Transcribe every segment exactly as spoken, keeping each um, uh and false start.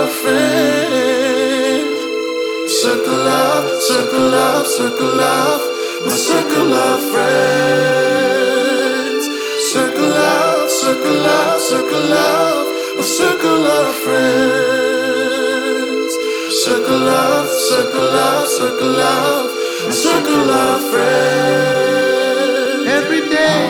of friends. Circle of, circle of, circle of, my circle of friends. Circle of, circle of, circle of, my circle of friends. Circle of, circle of, circle of, my circle of friends. Every day,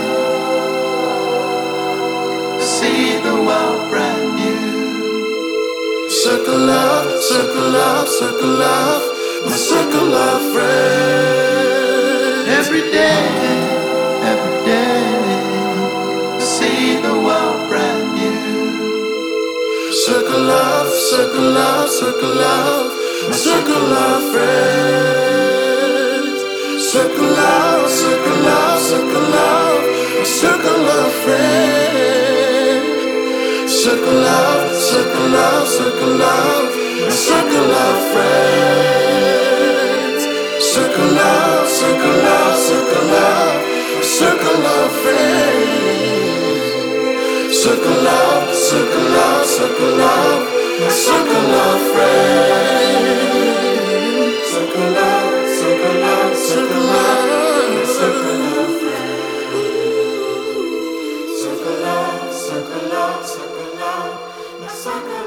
see the world brand new. Circle of, circle of, circle of, my circle of friends. Every day, every day, see the world brand new. Circle of, circle of, circle of, my circle of friends. Circle of, circle of, circle of, my circle of friends. Circle of, circle of, circle of, my circle of friends. Circle of, circle of, circle of, my circle of friends. Circle of, circle of, circle of, my circle of friends. Circle of, circle of, circle of, my circle of friends. Circle of, circle of, circle of, my circle